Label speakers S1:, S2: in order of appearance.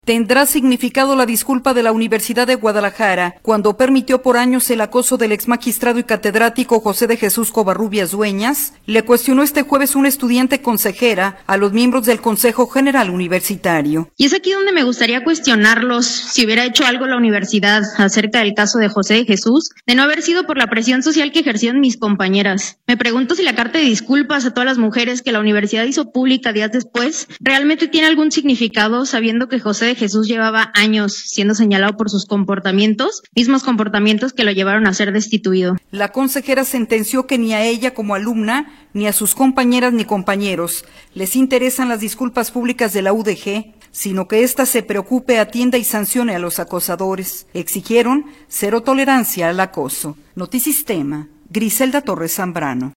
S1: Tendrá significado la disculpa de la Universidad de Guadalajara cuando permitió por años el acoso del exmagistrado y catedrático José de Jesús Covarrubias Dueñas. Le cuestionó este jueves una estudiante consejera a los miembros del Consejo General Universitario.
S2: Y es aquí donde me gustaría cuestionarlos si hubiera hecho algo la universidad acerca del caso de José de Jesús, de no haber sido por la presión social que ejercieron mis compañeras. Me pregunto si la carta de disculpas a todas las mujeres que la universidad hizo pública días después realmente tiene algún significado, sabiendo que José de Jesús llevaba años siendo señalado por sus comportamientos, mismos comportamientos que lo llevaron a ser destituido.
S1: La consejera sentenció que ni a ella como alumna, ni a sus compañeras ni compañeros les interesan las disculpas públicas de la UDG, sino que ésta se preocupe, atienda y sancione a los acosadores. Exigieron cero tolerancia al acoso. Notisistema, Griselda Torres Zambrano.